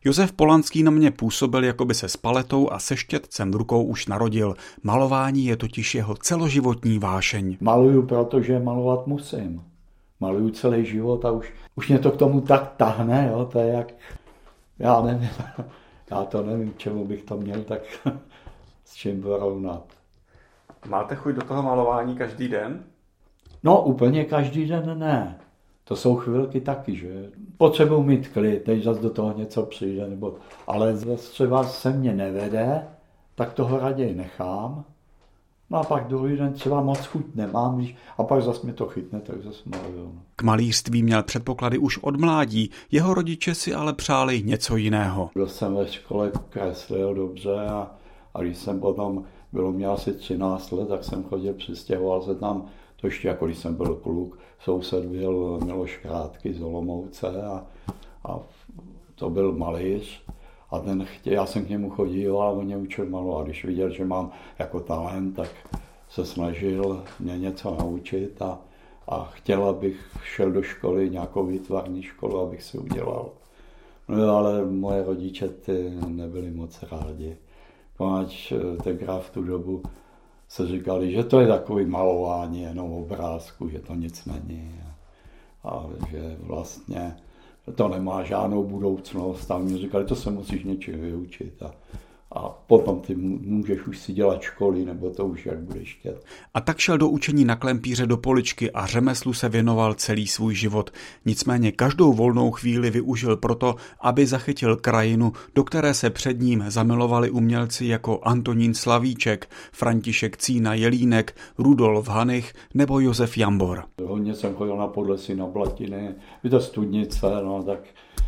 Josef Polanský na mě působil, jako by se s paletou a se štětcem v rukou už narodil. Malování je totiž jeho celoživotní vášeň. Maluju, protože malovat musím. Maluju celý život a už mě to k tomu tak tahne, jo? To je jak, já nevím, já to nevím, čemu bych to měl tak s čím porovnat. Máte chuť do toho malování každý den? No úplně každý den ne. To jsou chvilky taky, že potřebuji mít klid, teď zase do toho něco přijde, ale zase třeba se mě nevede, tak toho raději nechám. No a pak druhý den třeba moc chuť nemám, a pak zase mě to chytne, tak zase maluju. K malířství měl předpoklady už od mládí, jeho rodiče si ale přáli něco jiného. Byl jsem ve škole, kreslil dobře a když jsem potom, bylo mě asi 13 let, tak jsem chodil, přistěhoval se tam, to ještě jako když jsem byl kluk, soused byl Miloš Krátký z Olomouce a to byl malíř. A já jsem k němu chodil a on mě učil malovat. Když viděl, že mám jako talent, tak se snažil mě něco naučit a chtěl, abych šel do školy, nějakou výtvarní školu, abych si udělal. No ale moje rodiče ty nebyli moc rádi. Poněvadž tenkrát v tu dobu se říkali, že to je takový malování jenom obrázku, že to nic není. A že vlastně to nemá žádnou budoucnost. A mi říkali, to se musíš něčím vyučit. A potom ty můžeš už si dělat školy, nebo to už jak budeš chtět. A tak šel do učení na klempíře do Poličky a řemeslu se věnoval celý svůj život. Nicméně každou volnou chvíli využil proto, aby zachytil krajinu, do které se před ním zamilovali umělci jako Antonín Slavíček, František Cína Jelínek, Rudolf Hanich nebo Josef Jambor. Hodně jsem chodil na Podlesí, na Blatiny, i to Studnice, no tak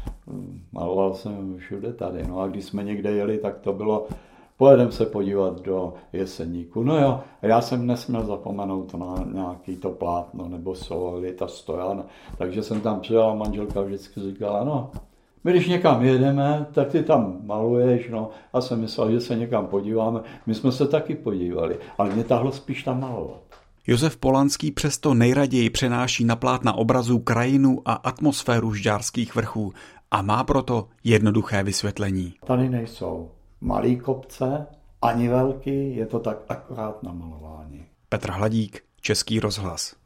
maloval jsem všude tady. No a když jsme někde jeli, tak to bylo, pojedeme se podívat do Jeseníku. No jo, já jsem nesměl zapomenout na nějaký to plátno nebo ta stojan, takže jsem tam přijel a manželka vždycky říkala, no, my když někam jedeme, tak ty tam maluješ, no. Já jsem myslel, že se někam podíváme, my jsme se taky podívali, ale mě tahlo spíš tam malovat. Josef Polanský přesto nejraději přenáší na plátna obrazů krajinu a atmosféru Žďárských vrchů a má proto jednoduché vysvětlení. Tady nejsou malý kopce, ani velký, je to tak akorát na malování. Petr Hladík, Český rozhlas.